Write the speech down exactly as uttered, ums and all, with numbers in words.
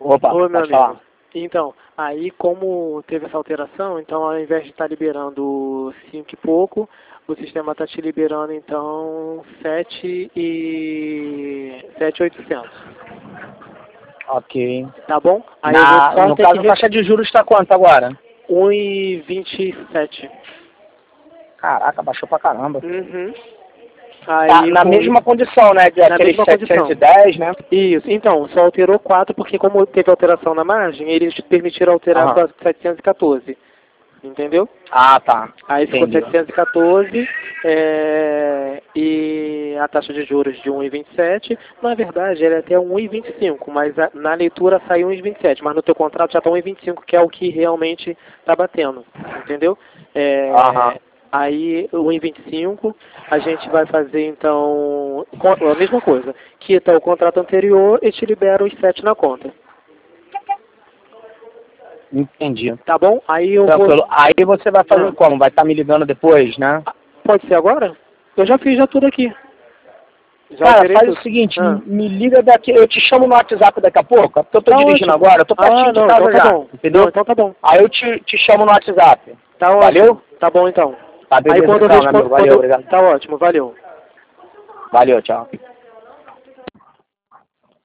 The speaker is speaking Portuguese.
Opa, Oi, meu pode falar. amigo. Então, aí como teve essa alteração, então ao invés de estar liberando cinco e pouco, o sistema está te liberando então sete e sete mil e oitocentos. Ok. Tá bom? Aí eu Na, vou só no ter caso, que a taxa de juros está quanto agora? um e vinte e sete. Caraca, baixou pra caramba. Uhum. Tá Aí, na com mesma isso- condição, né? De na aqueles mesma setecentos e condição. dez, né? Isso, então, só alterou quatro porque como teve alteração na margem, eles permitiram alterar Aham. para setecentos e quatorze. Entendeu? Ah, tá. Aí ficou Entendi. setecentos e quatorze é, e a taxa de juros de um e vinte e sete. Na verdade, ela é até um e vinte e cinco, mas a, na leitura saiu um e vinte e sete, mas no teu contrato já está um e vinte e cinco, que é o que realmente está batendo. Entendeu? É, Aham. aí, um e vinte e cinco, a gente vai fazer então co- a mesma coisa. Quita o contrato anterior e te libera os sete na conta. Entendi. Tá bom? Aí eu Tranquilo. vou. Aí você vai fazer Ah. como? Vai estar me ligando depois, né? Ah, pode ser agora? Eu já fiz já tudo aqui. Já Cara, alterei faz o tudo. seguinte, Ah. me liga daqui, eu te chamo no WhatsApp daqui a pouco, porque eu tô Tá dirigindo ótimo. agora, eu tô pertinho Ah, de não, casa então tá já, bom. entendeu? Não, então tá bom. Aí eu te, te chamo no WhatsApp. Tá Valeu? ótimo. Tá bom então. Tá, Aí beleza quando eu então, meu respondo. amigo. Valeu, Quando... obrigado. Tá ótimo, valeu. Valeu, tchau.